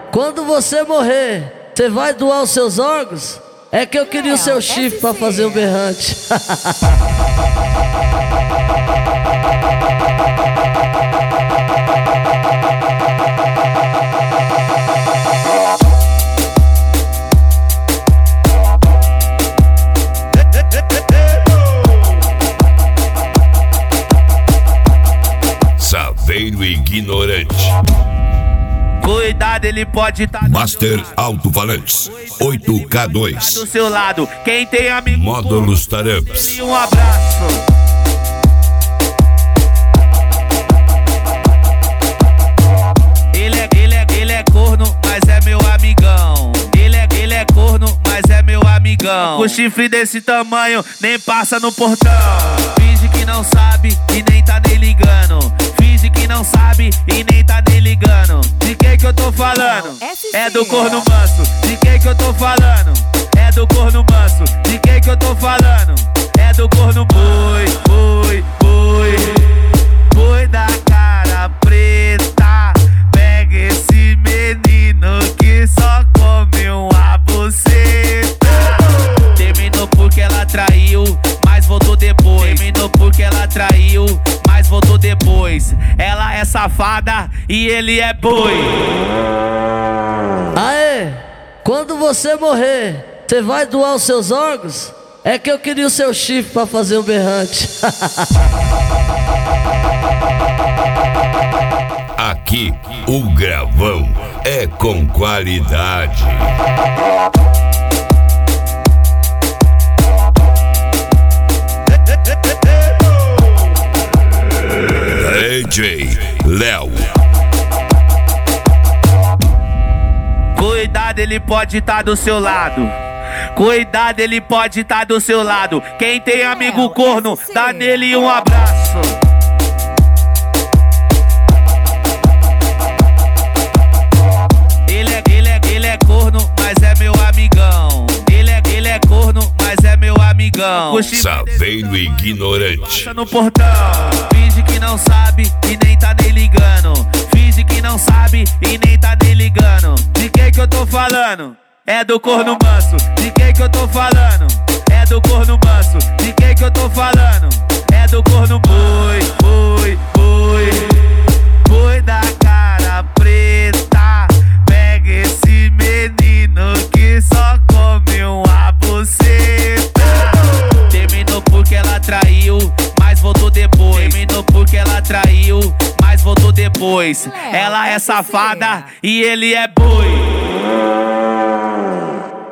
quando você morrer, você vai doar os seus órgãos? É que eu queria o seu chifre pra fazer o berrante. Saveiro ignorante. Cuidado, ele pode tá Master Alto-Falantes 8K2 do seu lado. Quem tem amigo Módulos Taramps. e um abraço. Ele é corno, mas é meu amigão. Ele é corno, mas é meu amigão. Com chifre desse tamanho, nem passa no portão. Finge que não sabe e nem tá nem ligando. Finge que não sabe e nem tá nem ligando. De quem que eu tô falando? É do corno manso. De quem que eu tô falando? É do corno manso. De quem que eu tô falando? É do corno boi, boi, boi. Boi da cara preta. Pega esse menino que só come uma buceta. Terminou porque ela traiu, mas voltou depois. Terminou porque ela traiu, mas voltou depois. Ela é safada e ele é boi. Aê, quando você morrer, você vai doar os seus órgãos? É que eu queria o seu chifre pra fazer o berrante. Aqui, o gravão é com qualidade. DJ Léo. Cuidado, ele pode tá do seu lado. Cuidado, ele pode tá do seu lado. Quem tem amigo corno, dá nele um abraço. Ele é corno, mas é meu amigão. Ele é corno, mas é meu amigão. Saveiro ignorante. No portão. Finge que não sabe e nem tá nem ligando. Finge que não sabe e nem tá nem ligando. De quem que eu tô falando? É do corno manso. De quem que eu tô falando? É do corno manso. De quem que eu tô falando? É do corno boi, boi, boi. Boi da cara preta. Pega esse menino que só come uma buceta. Terminou porque ela traiu, mas voltou depois. Terminou porque ela traiu, mas voltou depois. Ela é safada e ele é boi.